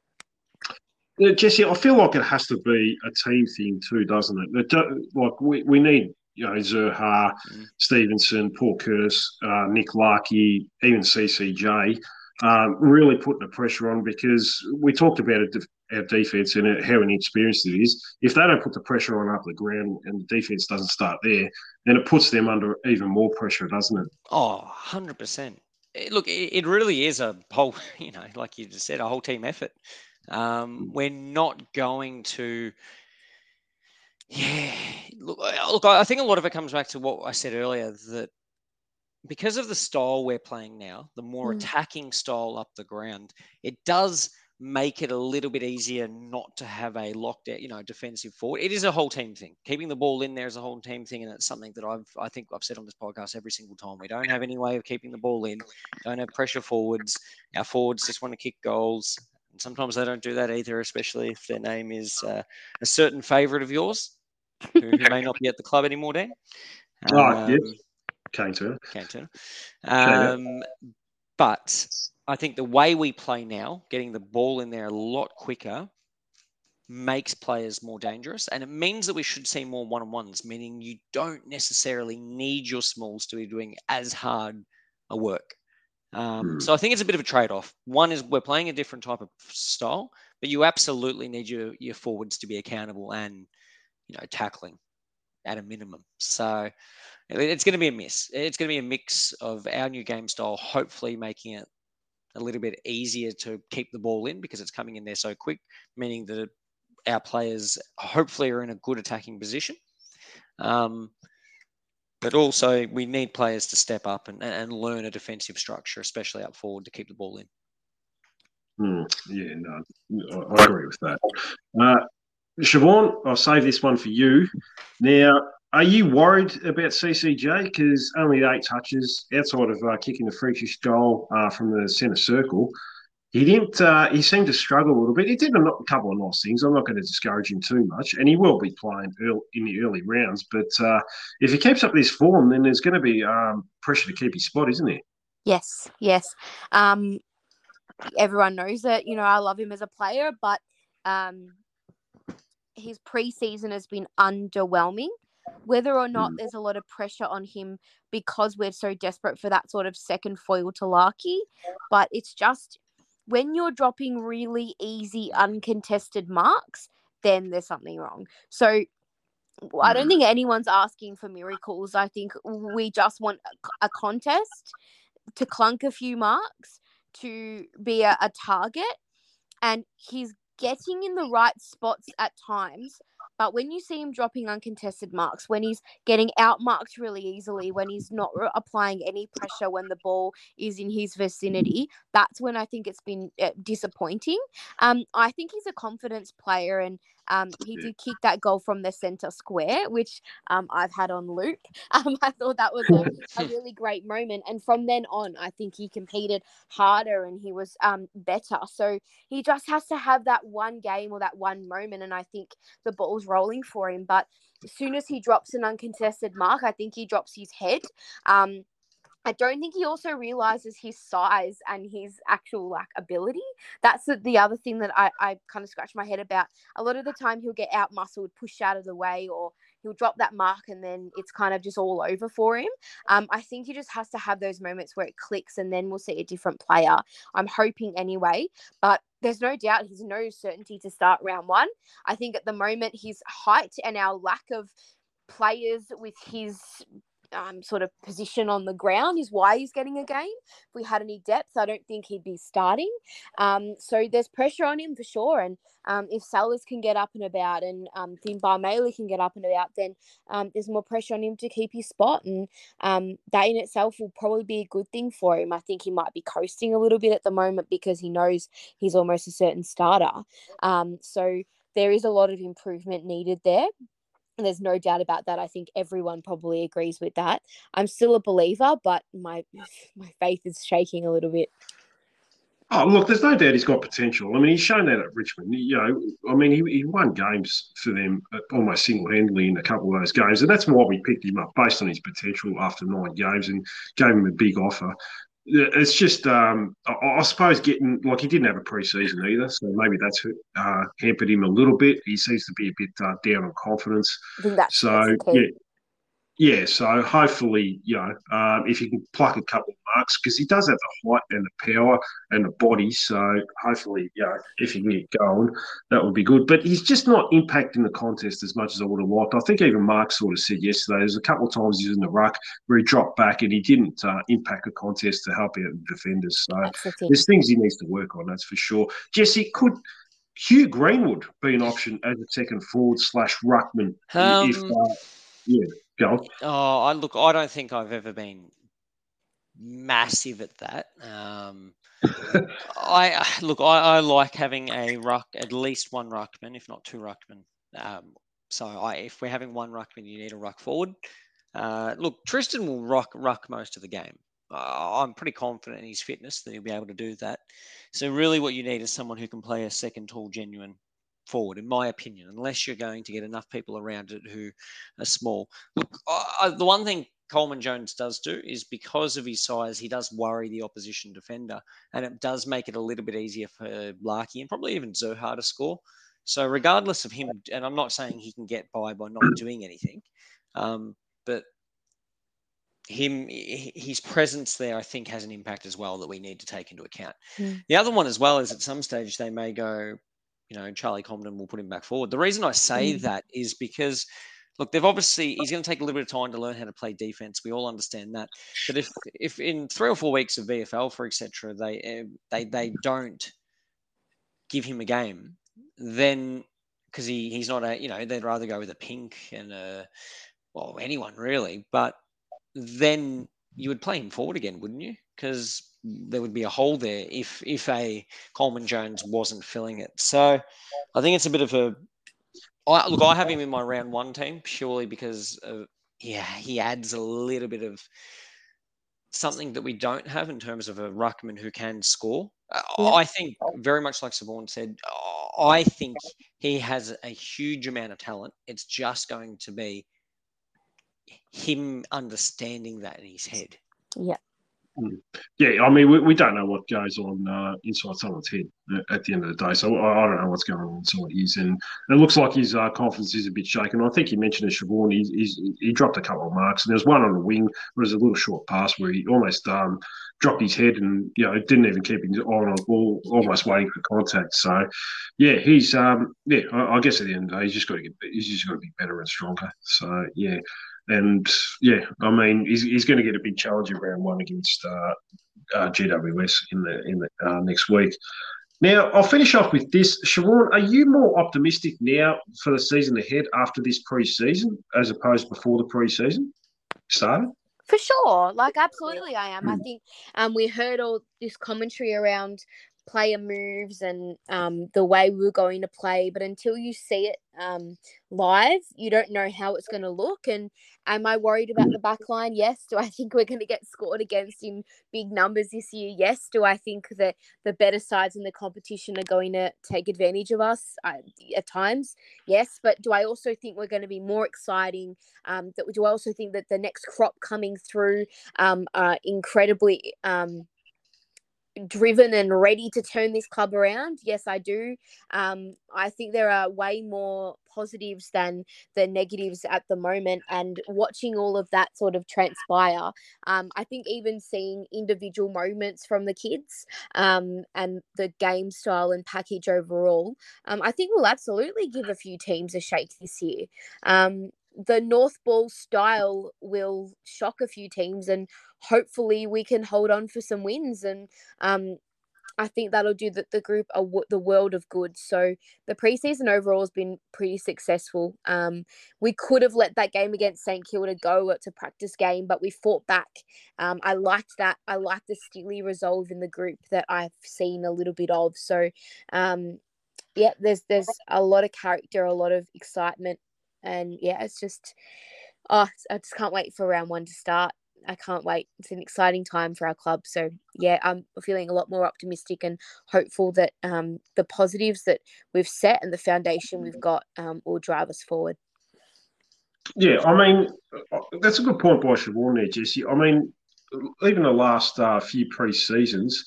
Yeah, Jesse, I feel like it has to be a team thing too, doesn't it? Like we need, Zurhaar, Stevenson, Paul Curtis, Nick Larkey, even CCJ, really putting the pressure on, because we talked about it our defence and how inexperienced it is. If they don't put the pressure on up the ground and the defence doesn't start there, then it puts them under even more pressure, doesn't it? Oh, 100%. Look, it really is a whole, like you just said, a whole team effort. We're not going to. Yeah, look, I think a lot of it comes back to what I said earlier, that because of the style we're playing now, the more attacking style up the ground, it does make it a little bit easier not to have a locked out, defensive forward. It is a whole team thing. Keeping the ball in there is a whole team thing, and it's something that I think I've said on this podcast every single time. We don't have any way of keeping the ball in. Don't have pressure forwards. Our forwards just want to kick goals, and sometimes they don't do that either, especially if their name is a certain favourite of yours, who may not be at the club anymore, Dan. Yes. Kane Turner. But I think the way we play now, getting the ball in there a lot quicker, makes players more dangerous. And it means that we should see more one-on-ones, meaning you don't necessarily need your smalls to be doing as hard a work. So I think it's a bit of a trade-off. One is we're playing a different type of style, but you absolutely need your forwards to be accountable and, tackling at a minimum. So it's going to be a miss. It's going to be a mix of our new game style, hopefully making it a little bit easier to keep the ball in because it's coming in there so quick, meaning that our players hopefully are in a good attacking position. But also we need players to step up and learn a defensive structure, especially up forward, to keep the ball in. Yeah, no, I agree with that. Siobhan, I'll save this one for you. Now, are you worried about CCJ? Because only 8 touches outside of kicking the freakish goal from the centre circle. He didn't. He seemed to struggle a little bit. He did a couple of nice things. I'm not going to discourage him too much, and he will be playing in the early rounds. But if he keeps up this form, then there's going to be pressure to keep his spot, isn't there? Yes. Everyone knows that. I love him as a player, but his preseason has been underwhelming. Whether or not there's a lot of pressure on him because we're so desperate for that sort of second foil to Larky, but it's just when you're dropping really easy uncontested marks, then there's something wrong. So I don't think anyone's asking for miracles. I think we just want a contest to clunk a few marks, to be a target, and he's getting in the right spots at times. But when you see him dropping uncontested marks, when he's getting outmarked really easily, when he's not applying any pressure when the ball is in his vicinity, that's when I think it's been disappointing. I think he's a confidence player, and he did kick that goal from the centre square, which I've had on loop. I thought that was a really great moment. And from then on, I think he competed harder and he was better. So he just has to have that one game or that one moment, and I think the ball's rolling for him. But as soon as he drops an uncontested mark, I think he drops his head. I don't think he also realizes his size and his actual ability. That's the other thing that I kind of scratch my head about. A lot of the time he'll get out muscled, pushed out of the way, or he'll drop that mark and then it's kind of just all over for him. I think he just has to have those moments where it clicks and then we'll see a different player. I'm hoping anyway, but there's no doubt he's no certainty to start round 1. I think at the moment his height and our lack of players with his sort of position on the ground is why he's getting a game. If we had any depth, I don't think he'd be starting. So there's pressure on him for sure. And if Sellers can get up and about and Finbar-Maley can get up and about, then there's more pressure on him to keep his spot. And that in itself will probably be a good thing for him. I think he might be coasting a little bit at the moment because he knows he's almost a certain starter. So there is a lot of improvement needed there. And there's no doubt about that. I think everyone probably agrees with that. I'm still a believer, but my faith is shaking a little bit. Oh, look, there's no doubt he's got potential. I mean, he's shown that at Richmond. He won games for them almost single-handedly in a couple of those games. And that's why we picked him up, based on his potential after 9 games, and gave him a big offer. It's just, I suppose, he didn't have a pre-season either, so maybe that's hampered him a little bit. He seems to be a bit down on confidence. I think that's the key. Yeah, so hopefully, if he can pluck a couple of marks, because he does have the height and the power and the body. So hopefully, if he can get going, that would be good. But he's just not impacting the contest as much as I would have liked. I think even Mark sort of said yesterday, there's a couple of times he was in the ruck where he dropped back and he didn't impact the contest to help out the defenders. So That's the thing. there's things he needs to work on, that's for sure. Jesse, could Hugh Greenwood be an option as a second forward / ruckman if, yeah, go on. I don't think I've ever been massive at that. I like having at least one ruckman, if not two ruckmen. If we're having one ruckman, you need a ruck forward. Tristan will ruck most of the game. I'm pretty confident in his fitness that he'll be able to do that. So really what you need is someone who can play a second tall, genuine forward, in my opinion, unless you're going to get enough people around it who are small. The one thing Coleman Jones does do is, because of his size, he does worry the opposition defender, and it does make it a little bit easier for Larky and probably even Zerha to score. So regardless of him, and I'm not saying he can get by not doing anything, but his presence there, I think, has an impact as well that we need to take into account. The other one as well is, at some stage they may go, Charlie Comden will put him back forward. The reason I say that is because, he's going to take a little bit of time to learn how to play defense. We all understand that. But if in 3 or 4 weeks of VFL, for etc., they don't give him a game, then, because he's not they'd rather go with a Pink and anyone really, but then you would play him forward again, wouldn't you? Because there would be a hole there if a Coleman Jones wasn't filling it. So I think it's a bit of I have him in my round one team purely because he adds a little bit of something that we don't have in terms of a ruckman who can score. I think, very much like Siobhan said, I think he has a huge amount of talent. It's just going to be him understanding that in his head. Yeah. Yeah, I mean, we don't know what goes on inside someone's head at the end of the day. So I don't know what's going on inside his. And it looks like his confidence is a bit shaken. I think you mentioned it, Siobhan, he dropped a couple of marks. And there was one on the wing where it was a little short pass where he almost dropped his head and, didn't even keep his eye on the ball, almost waiting for contact. So, yeah, he's, I guess at the end of the day, he's just got to be better and stronger. So, yeah. And I mean, he's going to get a big challenge in round one against GWS in the next week. Now, I'll finish off with this. Siobhan, are you more optimistic now for the season ahead after this pre-season as opposed before the pre-season started? For sure. Absolutely I am. I think we heard all this commentary around player moves and the way we were going to play, but until you see it live, you don't know how it's going to look. And am I worried about the back line? Yes. Do I think we're going to get scored against in big numbers this year? Yes. Do I think that the better sides in the competition are going to take advantage of us at times? Yes. But do I also think we're going to be more exciting? Do I also think that the next crop coming through are incredibly driven and ready to turn this club around? Yes, I do. I think there are way more positives than the negatives at the moment, and watching all of that sort of transpire, I think even seeing individual moments from the kids and the game style and package overall, I think we'll absolutely give a few teams a shake this year. The North Ball style will shock a few teams, and hopefully we can hold on for some wins. And I think that'll do the group the world of good. So the preseason overall has been pretty successful. We could have let that game against St Kilda go. It's a practice game, but we fought back. I liked that. I liked the steely resolve in the group that I've seen a little bit of. So there's a lot of character, a lot of excitement. And it's just, I just can't wait for round one to start. I can't wait. It's an exciting time for our club. So I'm feeling a lot more optimistic and hopeful that the positives that we've set and the foundation we've got will drive us forward. Yeah, I mean, that's a good point by Siobhan there, Jesse. I mean, even the last few pre-seasons,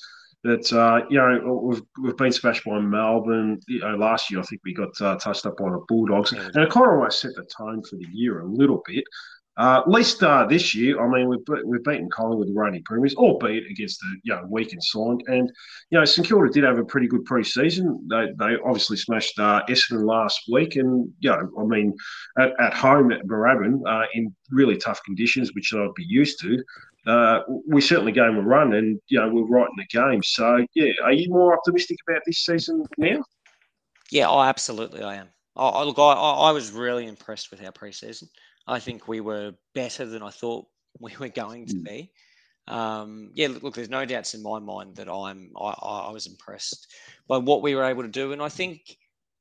that we've been smashed by Melbourne. Last year I think we got touched up by the Bulldogs, and it kind of almost set the tone for the year a little bit. At least this year, I mean, we've beaten Collingwood, the reigning premiers, albeit against a weakened side. And St Kilda did have a pretty good pre-season. They obviously smashed Essendon last week, and I mean, at home at Moorabbin in really tough conditions, which I'd be used to. We certainly gave them a run, and we're right in the game. So are you more optimistic about this season now? Yeah, absolutely, I am. I was really impressed with our pre-season. I think we were better than I thought we were going to be. Look, there's no doubts in my mind that I was impressed by what we were able to do, and I think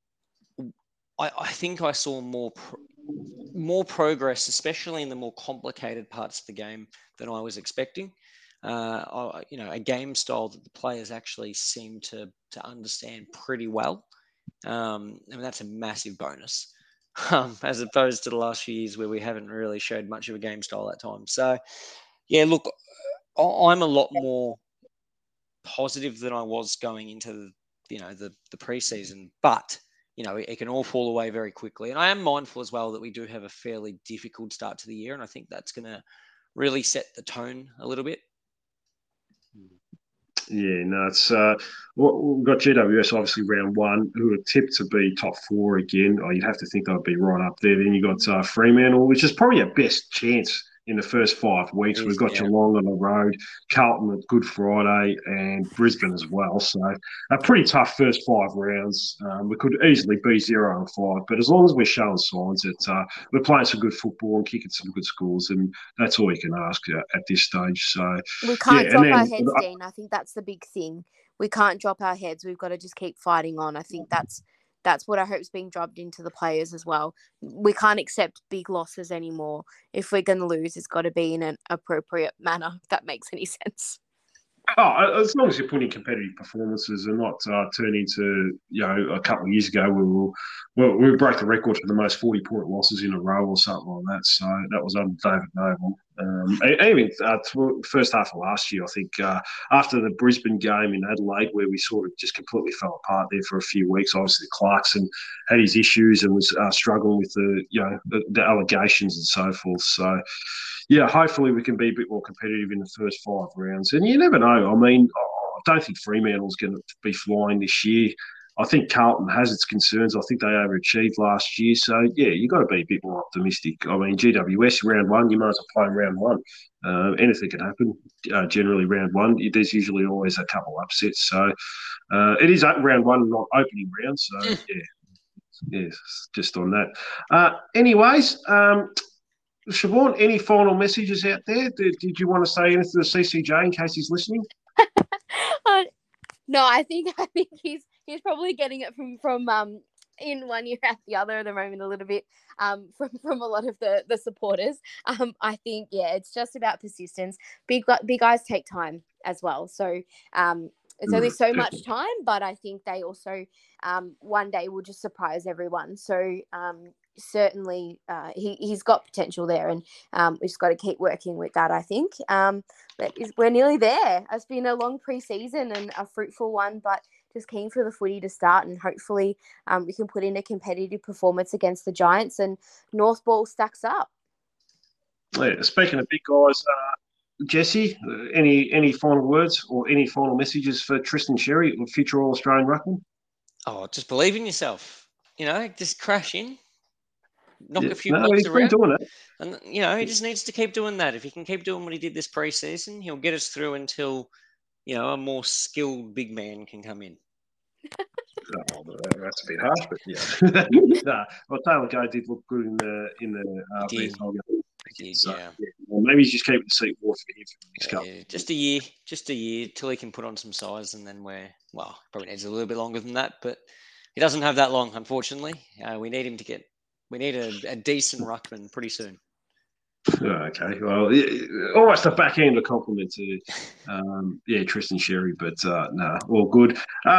I saw more progress, especially in the more complicated parts of the game than I was expecting. A game style that the players actually seem to understand pretty well. I mean, that's a massive bonus, as opposed to the last few years where we haven't really showed much of a game style at times. So, yeah, look, I'm a lot more positive than I was going into the preseason, but it can all fall away very quickly. And I am mindful as well that we do have a fairly difficult start to the year, and I think that's going to really set the tone a little bit. Yeah, no, it's we've got GWS obviously round one, who are tipped to be top four again. You'd have to think they'd be right up there. Then you got Fremantle, which is probably our best chance in the first 5 weeks. We've got Geelong on the road, Carlton at Good Friday, and Brisbane as well. So a pretty tough first 5 rounds. We could easily be 0-5, but as long as we're showing signs that we're playing some good football and kicking some good scores, and that's all you can ask at this stage. So we can't drop our heads, Dean. I think that's the big thing. We can't drop our heads. We've got to just keep fighting on. I think that's what I hope is being dropped into the players as well. We can't accept big losses anymore. If we're going to lose, it's got to be in an appropriate manner, if that makes any sense. Oh, as long as you're putting competitive performances and not turn into, a couple of years ago we broke the record for the most 40-point losses in a row or something like that. So that was under David Noble. Even first half of last year, I think after the Brisbane game in Adelaide, where we sort of just completely fell apart there for a few weeks. Obviously, Clarkson had his issues and was struggling with the allegations and so forth. So. Yeah, hopefully we can be a bit more competitive in the first 5 rounds. And you never know. I mean, I don't think Fremantle's going to be flying this year. I think Carlton has its concerns. I think they overachieved last year. So, yeah, you've got to be a bit more optimistic. I mean, GWS round one, you might as well play in round one. Anything can happen. Generally, round one, there's usually always a couple upsets. So, it is round one, not opening round. So, yeah, just on that. Anyways, Siobhan, any final messages out there? Did you want to say anything to the CCJ in case he's listening? No, I think he's probably getting it from in one ear out the other at the moment a little bit from a lot of the supporters. I think it's just about persistence. Big guys take time as well, so it's only so much time, but I think they also one day will just surprise everyone. So certainly he's got potential there, and we've just got to keep working with that, I think. But we're nearly there. It's been a long pre-season and a fruitful one, but just keen for the footy to start, and hopefully we can put in a competitive performance against the Giants and North Ball stacks up. Yeah, speaking of big guys, Jesse, any final words or any final messages for Tristan Xerri, future All-Australian ruckman? Oh, just believe in yourself. Just crash in. Knock a few blocks around. Doing it. And, he just needs to keep doing that. If he can keep doing what he did this pre-season, he'll get us through until, a more skilled big man can come in. That's a bit harsh, but yeah. Well, Taylor Gay did look good in the Well, maybe he's just keeping the seat warm for him for the next couple. Just a year till he can put on some size, and then probably needs a little bit longer than that, but he doesn't have that long, unfortunately. We need him to we need a decent ruckman pretty soon. Okay, well, almost a back-end compliment to, Tristan Xerri, but all good.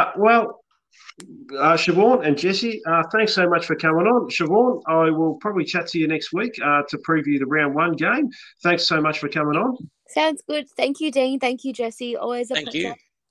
Siobhan and Jesse, thanks so much for coming on. Siobhan, I will probably chat to you next week to preview the round one game. Thanks so much for coming on. Sounds good. Thank you, Dean. Thank you, Jesse. Always a pleasure. Thank you.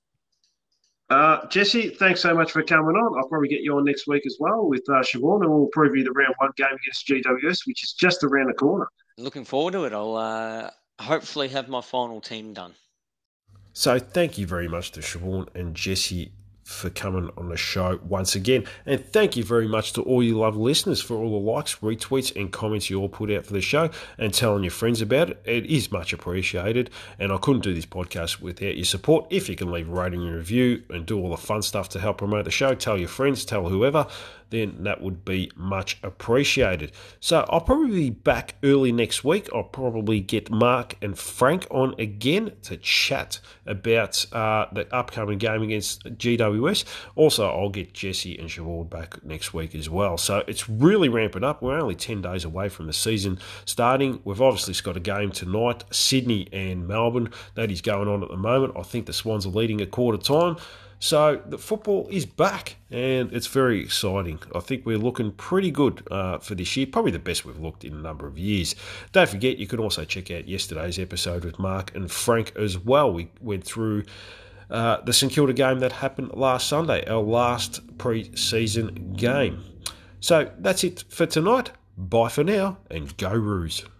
Jesse, thanks so much for coming on. I'll probably get you on next week as well with Siobhan, and we'll preview the round one game against GWS, which is just around the corner. Looking forward to it. I'll hopefully have my final team done. So thank you very much to Siobhan and Jesse for coming on the show once again. And thank you very much to all you lovely listeners for all the likes, retweets and comments you all put out for the show and telling your friends about it. It is much appreciated. And I couldn't do this podcast without your support. If you can leave a rating and review and do all the fun stuff to help promote the show, tell your friends, tell whoever, then that would be much appreciated. So I'll probably be back early next week. I'll probably get Mark and Frank on again to chat about the upcoming game against GWS. Also, I'll get Jesse and Siobhan back next week as well. So it's really ramping up. We're only 10 days away from the season starting. We've obviously got a game tonight, Sydney and Melbourne. That is going on at the moment. I think the Swans are leading at quarter time. So the football is back and it's very exciting. I think we're looking pretty good for this year, probably the best we've looked in a number of years. Don't forget, you can also check out yesterday's episode with Mark and Frank as well. We went through the St Kilda game that happened last Sunday, our last pre-season game. So that's it for tonight. Bye for now and go Roos.